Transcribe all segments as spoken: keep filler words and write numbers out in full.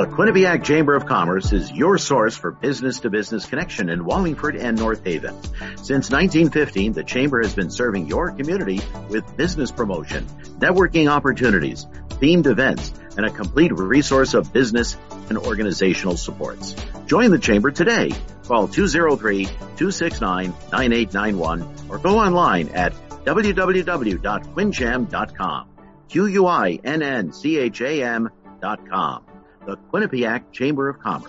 The Quinnipiac Chamber of Commerce is your source for business-to-business connection in Wallingford and North Haven. Since nineteen fifteen, the Chamber has been serving your community with business promotion, networking opportunities, themed events, and a complete resource of business and organizational supports. Join the Chamber today. Call two oh three, two six nine, nine eight nine one or go online at w w w dot quincham dot com. Q U I N N C H A M dot com. The Quinnipiac Chamber of Commerce.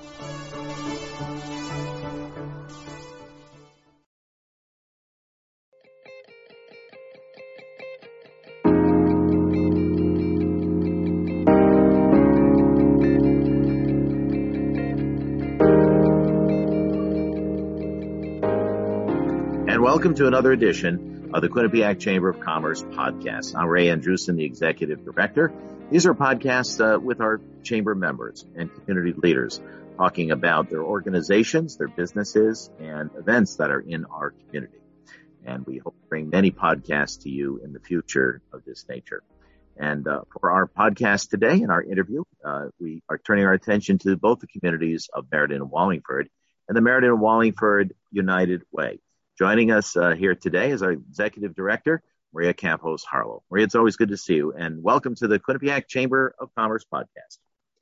And welcome to another edition of the Quinnipiac Chamber of Commerce podcast. I'm Ray Andrewson, the Executive Director. These are podcasts uh, with our chamber members and community leaders talking about their organizations, their businesses, and events that are in our community. And we hope to bring many podcasts to you in the future of this nature. And uh, for our podcast today and our interview, uh, we are turning our attention to both the communities of Meriden and Wallingford and the Meriden and Wallingford United Way. Joining us uh, here today is our Executive Director, Maria Campos Harlow. Maria, it's always good to see you, and welcome to the Quinnipiac Chamber of Commerce podcast.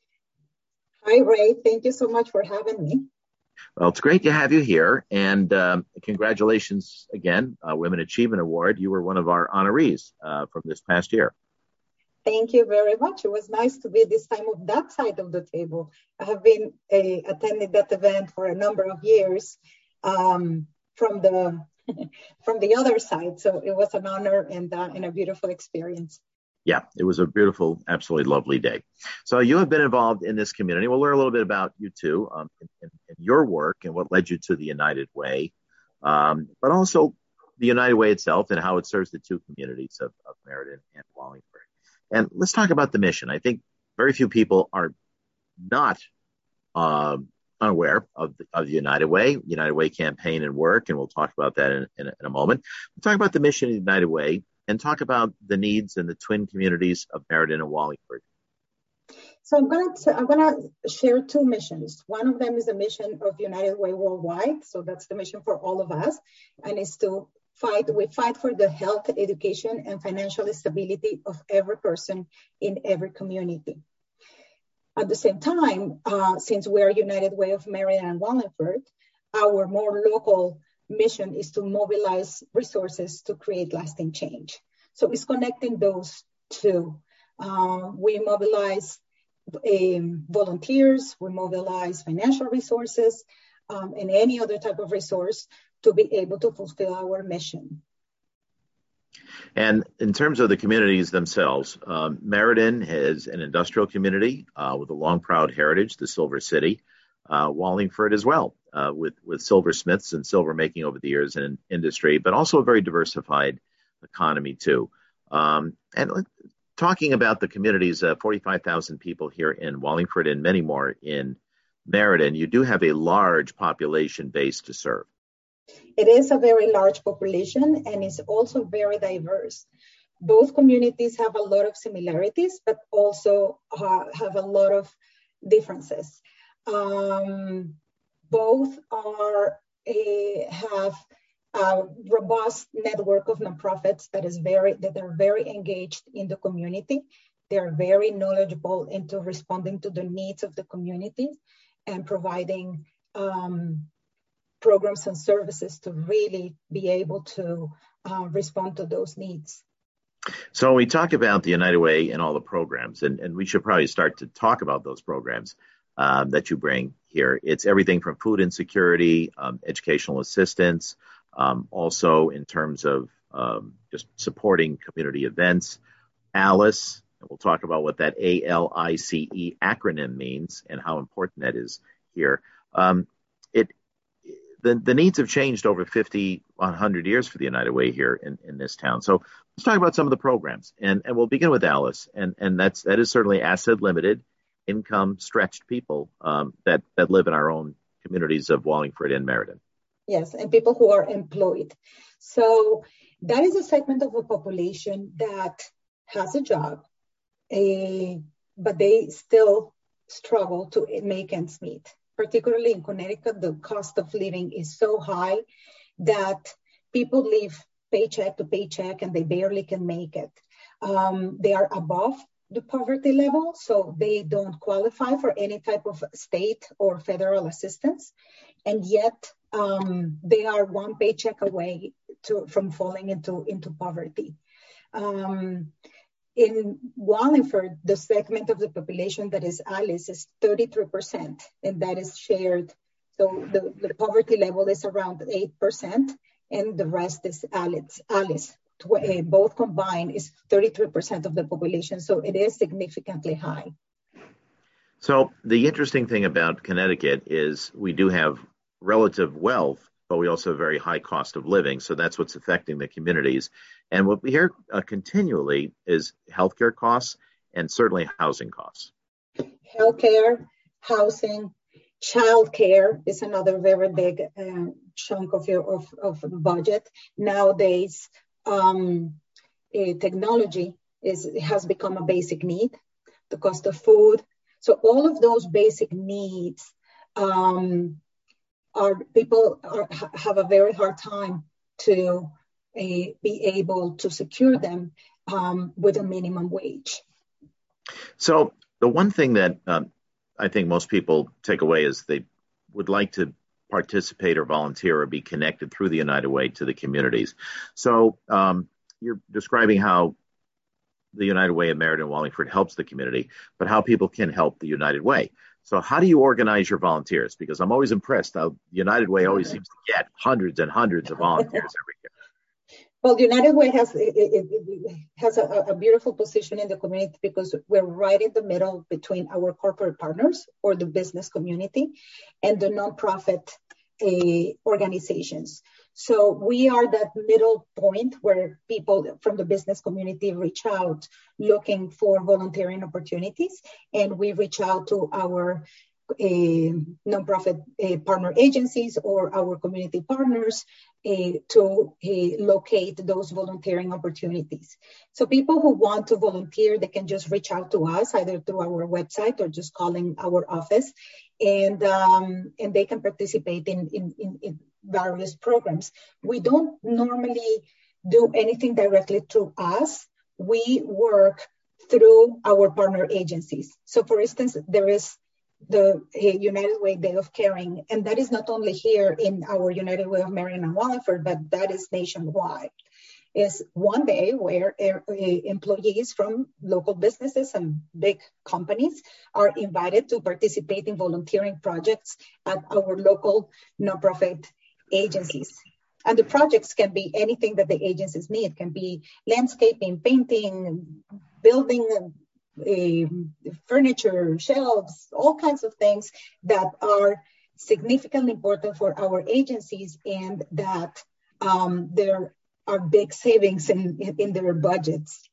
Hi, Ray. Thank you so much for having me. Well, it's great to have you here, and um, congratulations again, uh, Women Achievement Award. You were one of our honorees uh, from this past year. Thank you very much. It was nice to be this time of that side of the table. I have been uh, attending that event for a number of years um, from the from the other side. So it was an honor and, uh, and a beautiful experience. Yeah, it was a beautiful, absolutely lovely day. So you have been involved in this community. We'll learn a little bit about you too, um, in, in, in your work and what led you to the United Way, um, but also the United Way itself and how it serves the two communities of, of Meriden and Wallingford. And let's talk about the mission. I think very few people are not um, unaware of the, of the United Way, United Way campaign and work, and we'll talk about that in, in, in a moment. We'll talk about the mission of the United Way and talk about the needs in the twin communities of Meriden and Wallingford. So I'm going to I'm going to share two missions. One of them is the mission of United Way Worldwide. So that's the mission for all of us, and it's to fight. We fight for the health, education, and financial stability of every person in every community. At the same time, uh, since we are United Way of Meriden and Wallingford, our more local mission is to mobilize resources to create lasting change. So it's connecting those two. Uh, we mobilize um, volunteers, we mobilize financial resources, um, and any other type of resource to be able to fulfill our mission. And in terms of the communities themselves, um, Meriden is an industrial community uh, with a long, proud heritage, the Silver City. Uh, Wallingford as well, uh, with, with silversmiths and silver making over the years in industry, but also a very diversified economy too. Um, and talking about the communities, uh, forty-five thousand people here in Wallingford and many more in Meriden, you do have a large population base to serve. It is a very large population and it's also very diverse. Both communities have a lot of similarities, but also uh, have a lot of differences. Um, both are a, have a robust network of nonprofits that is very that are very engaged in the community. They are very knowledgeable into responding to the needs of the community and providing um, programs and services to really be able to uh, respond to those needs. So when we talk about the United Way and all the programs, and, and we should probably start to talk about those programs um, that you bring here. It's everything from food insecurity, um, educational assistance, um, also in terms of um, just supporting community events. ALICE, and we'll talk about what that A L I C E acronym means and how important that is here. Um, it The, the needs have changed over fifty, one hundred years for the United Way here in, in this town. So let's talk about some of the programs. And, and we'll begin with ALICE. And, and that's, that is certainly asset limited, income stretched people um, that, that live in our own communities of Wallingford and Meriden. Yes, and people who are employed. So that is a segment of a population that has a job, a, but they still struggle to make ends meet. Particularly in Connecticut, the cost of living is so high that people live paycheck to paycheck and they barely can make it. Um, they are above the poverty level, so they don't qualify for any type of state or federal assistance. And yet um, they are one paycheck away to, from falling into, into poverty. Um, in Wallingford, the segment of the population that is ALICE is thirty-three percent, and that is shared. So the, the poverty level is around eight percent, and the rest is ALICE. ALICE. Uh, both combined is thirty-three percent of the population, so it is significantly high. So the interesting thing about Connecticut is we do have relative wealth, but we also have very high cost of living. So that's what's affecting the communities. And what we hear uh, continually is healthcare costs and certainly housing costs. Healthcare, housing, childcare is another very big uh, chunk of your of, of the budget. Nowadays, um, uh, technology is has become a basic need. The cost of food. So all of those basic needs um, are people are, have a very hard time to uh, be able to secure them um, with a minimum wage. So the one thing that um, I think most people take away is they would like to participate or volunteer or be connected through the United Way to the communities. So um, you're describing how the United Way of Meriden and Wallingford helps the community, but how people can help the United Way. So how do you organize your volunteers? Because I'm always impressed how the United Way always seems to get hundreds and hundreds of volunteers every year. Well, the United Way has it, it, it has a, a beautiful position in the community because we're right in the middle between our corporate partners or the business community and the nonprofit uh, organizations. So we are that middle point where people from the business community reach out looking for volunteering opportunities, and we reach out to our uh, nonprofit uh, partner agencies or our community partners uh, to uh, locate those volunteering opportunities. So people who want to volunteer, they can just reach out to us either through our website or just calling our office, and um, and they can participate in, in, in, in various programs. We don't normally do anything directly through us. We work through our partner agencies. So for instance, there is the uh, United Way Day of Caring, and that is not only here in our United Way of Meriden and Wallingford, but that is nationwide. It's one day where uh, employees from local businesses and big companies are invited to participate in volunteering projects at our local nonprofit agencies. And the projects can be anything that the agencies need. It can be landscaping, painting, building uh, furniture, shelves, all kinds of things that are significantly important for our agencies and that um, there are big savings in, in, in their budgets.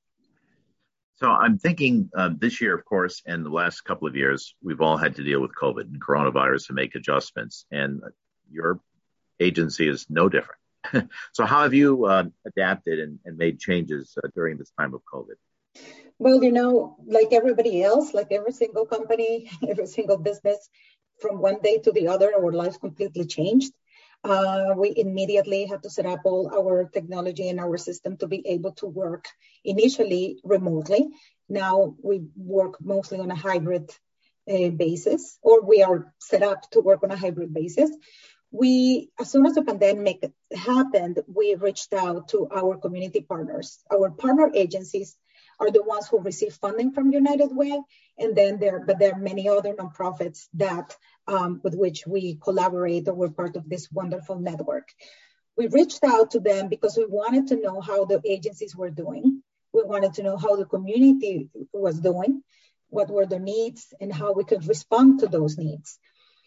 So I'm thinking uh, this year, of course, and the last couple of years, we've all had to deal with COVID and coronavirus and make adjustments. And your agency is no different. So how have you uh, adapted and, and made changes uh, during this time of COVID? Well, you know, like everybody else, like every single company, every single business, from one day to the other, our lives completely changed. Uh, we immediately had to set up all our technology and our system to be able to work initially remotely. Now we work mostly on a hybrid uh, basis, or we are set up to work on a hybrid basis. We, as soon as the pandemic happened, we reached out to our community partners. Our partner agencies are the ones who receive funding from United Way, and then there, but there are many other nonprofits that um, with which we collaborate or we're part of this wonderful network. We reached out to them because we wanted to know how the agencies were doing. We wanted to know how the community was doing, what were the needs, and how we could respond to those needs.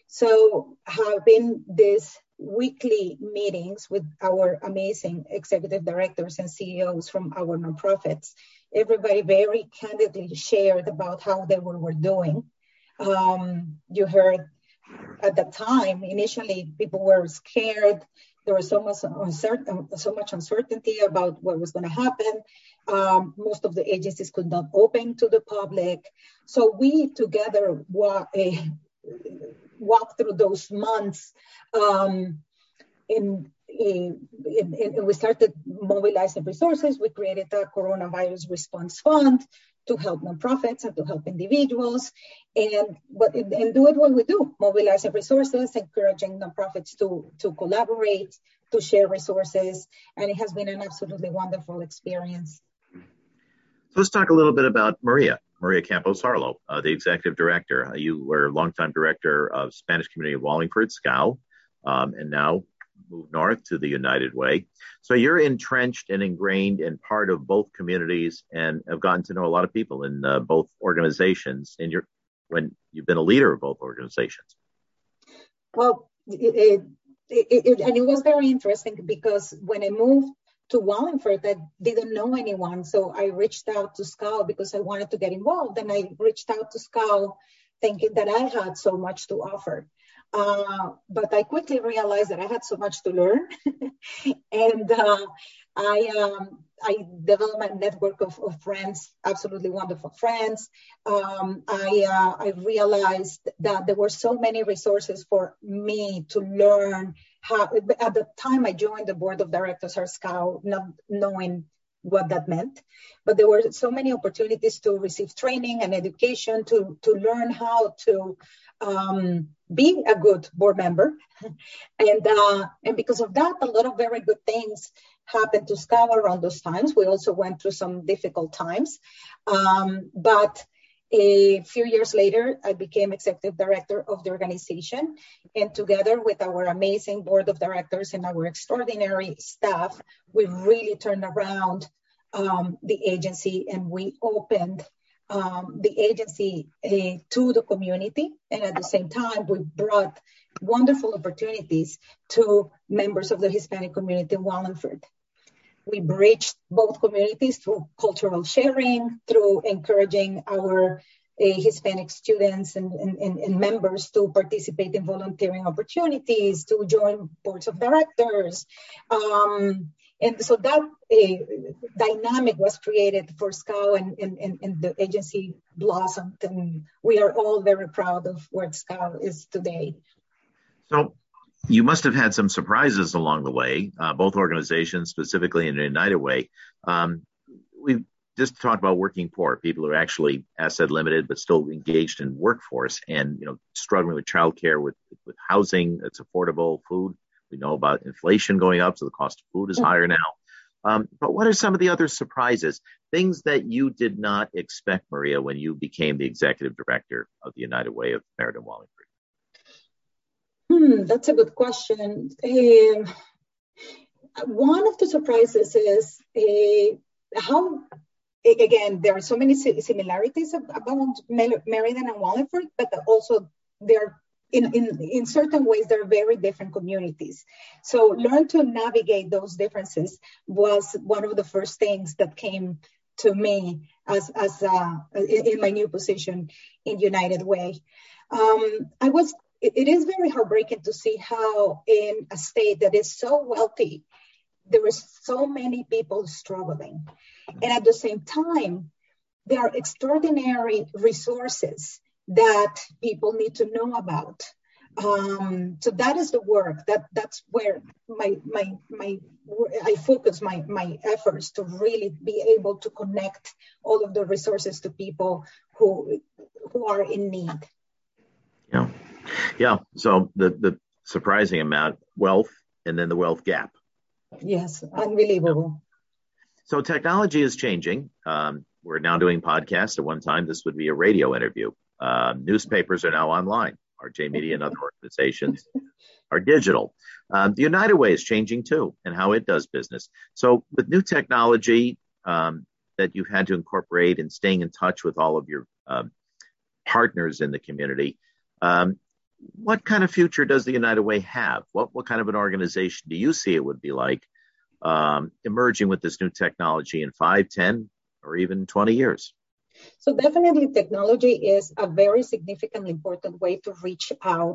So having these weekly meetings with our amazing executive directors and C E Os from our nonprofits, everybody very candidly shared about how they were, were doing. Um, you heard at the time, initially, people were scared. There was so much uncertain, so much uncertainty about what was going to happen. Um, most of the agencies could not open to the public. So we together walk, uh, walked through those months um, in And we started mobilizing resources. We created a coronavirus response fund to help nonprofits and to help individuals, and but and do it what we do: mobilizing resources, encouraging nonprofits to to collaborate, to share resources, and it has been an absolutely wonderful experience. So let's talk a little bit about Maria. Maria Campos Harlow, uh, the executive director. You were longtime director of Spanish Community of Wallingford, S C O W, um, and now moved north to the United Way. So you're entrenched and ingrained in part of both communities and have gotten to know a lot of people in uh, both organizations in your, when you've been a leader of both organizations. Well, it, it, it, and it was very interesting because when I moved to Wallingford, I didn't know anyone. So I reached out to S C O W because I wanted to get involved. And I reached out to S C O W thinking that I had so much to offer. Uh, but I quickly realized that I had so much to learn, and uh, I um, I developed my network of, of friends, absolutely wonderful friends. Um, I uh, I realized that there were so many resources for me to learn how. At the time I joined the board of directors of S C O W, not knowing what that meant, but there were so many opportunities to receive training and education to to learn how to um, be a good board member, and uh, and because of that, a lot of very good things happened to S C O W around those times. We also went through some difficult times, um, but a few years later, I became executive director of the organization, and together with our amazing board of directors and our extraordinary staff, we really turned around um, the agency, and we opened um, the agency uh, to the community. And at the same time, we brought wonderful opportunities to members of the Hispanic community in Wallingford. We bridged both communities through cultural sharing, through encouraging our uh, Hispanic students and, and, and members to participate in volunteering opportunities, to join boards of directors. Um, and so that uh, dynamic was created for S C O W, and, and, and the agency blossomed. And we are all very proud of where S C O W is today. So you must have had some surprises along the way, uh, both organizations, specifically in the United Way. Um, we've just talked about working poor, people who are actually asset limited, but still engaged in workforce and, you know, struggling with childcare, with, with housing that's affordable, food. We know about inflation going up, so the cost of food is higher now. Um, but what are some of the other surprises, things that you did not expect, Maria, when you became the executive director of the United Way of Meriden Wallingford? Hmm, that's a good question. Um, one of the surprises is uh, how, again, there are so many similarities about Meriden and Wallingford, but also they're in, in, in certain ways, they're very different communities. So learn to navigate those differences was one of the first things that came to me as, as uh, in, in my new position in United Way. Um, I was It is very heartbreaking to see how in a state that is so wealthy, there are so many people struggling. And at the same time, there are extraordinary resources that people need to know about. Um, so that is the work that that's where my my my I focus my my efforts to really be able to connect all of the resources to people who who are in need. Yeah. Yeah. So the, the surprising amount, wealth, and then the wealth gap. Yes. Unbelievable. So technology is changing. Um, we're now doing podcasts. At one time, this would be a radio interview. Uh, newspapers are now online. R J Media and other organizations are digital. Um, the United Way is changing too, and how it does business. So with new technology um, that you've had to incorporate and staying in touch with all of your um, partners in the community, um, what kind of future does the United Way have? What what kind of an organization do you see it would be like um, emerging with this new technology in five, ten, or even twenty years? So definitely technology is a very significant, important way to reach out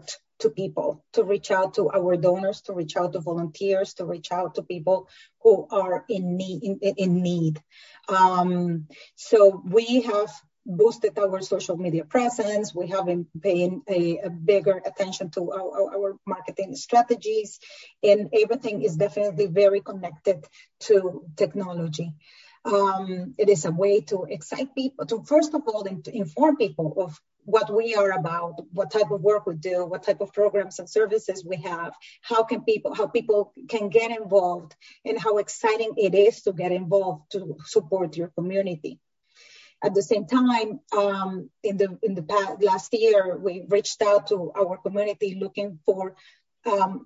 to people, to reach out to our donors, to reach out to volunteers, to reach out to people who are in need. In, in need. Um, so we have boosted our social media presence. We have been paying a, a bigger attention to our, our marketing strategies, and everything is definitely very connected to technology. Um, it is a way to excite people, to first of all, to inform people of what we are about, what type of work we do, what type of programs and services we have, how can people, how people can get involved, and how exciting it is to get involved to support your community. At the same time, um, in the in the past, last year, we reached out to our community looking for um,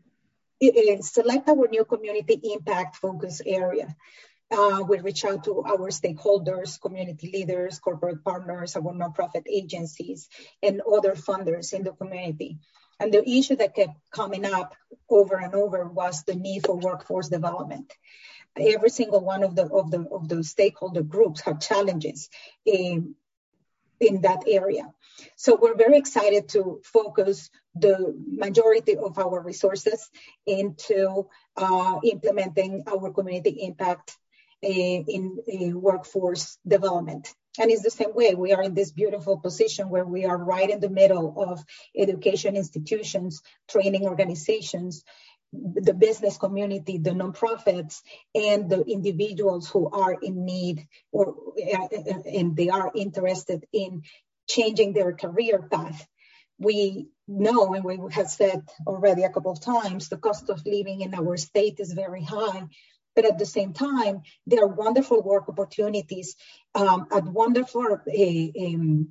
select our new community impact focus area. Uh, we reach out to our stakeholders, community leaders, corporate partners, our nonprofit agencies, and other funders in the community. And the issue that kept coming up over and over was the need for workforce development. Every single one of the of the of the stakeholder groups have challenges in, in that area. So we're very excited to focus the majority of our resources into uh, implementing our community impact in, in workforce development. And it's the same way. We are in this beautiful position where we are right in the middle of education institutions, training organizations, the business community, the nonprofits, and the individuals who are in need or and they are interested in changing their career path. We know, and we have said already a couple of times, the cost of living in our state is very high. But at the same time, there are wonderful work opportunities um, at wonderful uh, um,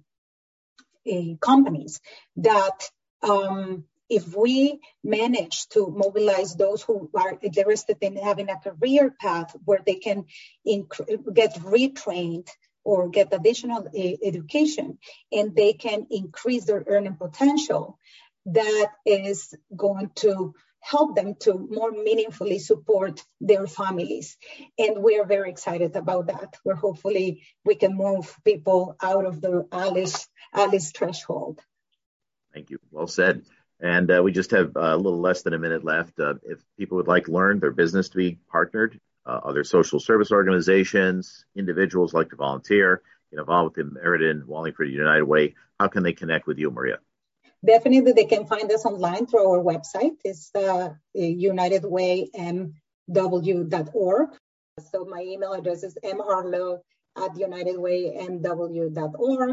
uh, companies that um, if we manage to mobilize those who are interested in having a career path where they can inc- get retrained or get additional uh, education and they can increase their earning potential, that is going to help them to more meaningfully support their families. And we are very excited about that. We're hopefully we can move people out of the ALICE, ALICE threshold. Thank you. Well said. And uh, we just have a little less than a minute left. Uh, if people would like to learn their business to be partnered, uh, other social service organizations, individuals like to volunteer, get involved with the Meriden Wallingford United Way, how can they connect with you, Maria? Definitely, they can find us online through our website. It's uh, united way m w dot org. So my email address is m harlow at united way m w dot org.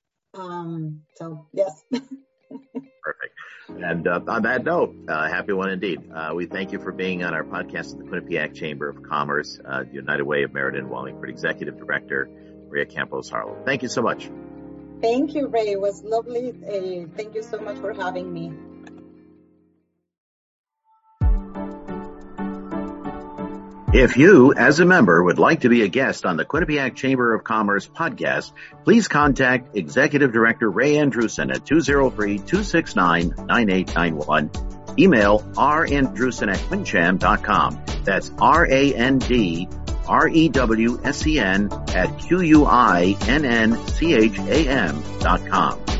Um, so, yes. Perfect. And uh, on that note, uh, happy one indeed. Uh, we thank you for being on our podcast of the Quinnipiac Chamber of Commerce, uh, United Way of Meriden Wallingford Executive Director, Maria Campos Harlow. Thank you so much. Thank you, Ray. It was lovely. Uh, thank you so much for having me. If you, as a member, would like to be a guest on the Quinnipiac Chamber of Commerce podcast, please contact Executive Director Ray Andrusen at two oh three, two six nine, nine eight nine one. Email randrusen at quincham dot com. That's R A N D R E W S E N at Q U I N N C H A M dot com.